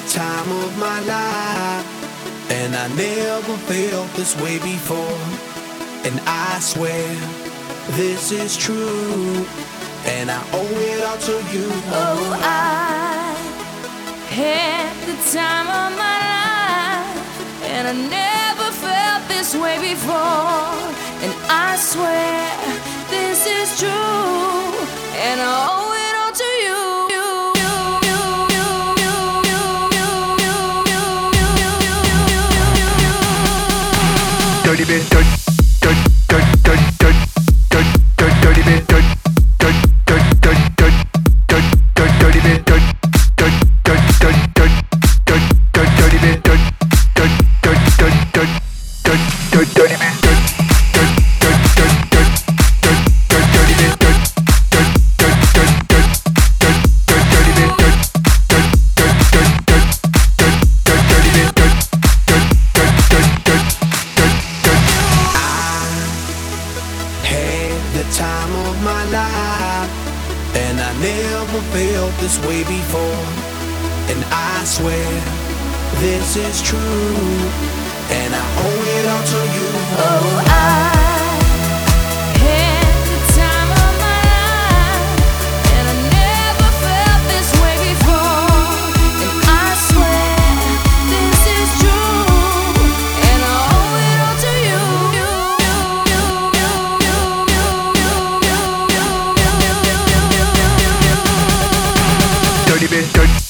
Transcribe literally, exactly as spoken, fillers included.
time of my life, and I never felt this way before. And I swear this is true, and I owe it all to you. Oh, I had the time of my life, and I never felt this way before. And I swear this is true, and I owe it all to you. Dirty bit, dirt, dirt, dirt, dirt, dirt, dirt, dirt, dirty bit, dirt, dirt, dirt, dirt, dirt, dirt, dirt, dirty bit, dirt, dirt, dirt, dirt, dirt, dirt, dirt, dirty bit, dirt, dirt, dirt, dirt, dirt, dirt, dirt, dirty bit, dirt, dirt, dirt, dirt, dirt, dirt, dirt, dirty bit, dirt, dirt, dirt, dirt, dirt, dirt, dirt, dirty bit, dirt, dirt, dirt, dirt, dirt, dirt, dirt, dirty bit, dirt, dirt, dirt, dirt, dirt. Had the time of my life, and I never felt this way before. And I swear this is true, and I owe it all to you. Oh, I had the time of my life, and I never felt this way before. And I swear this is true, and I owe it all to you. Dirty bit, dirt.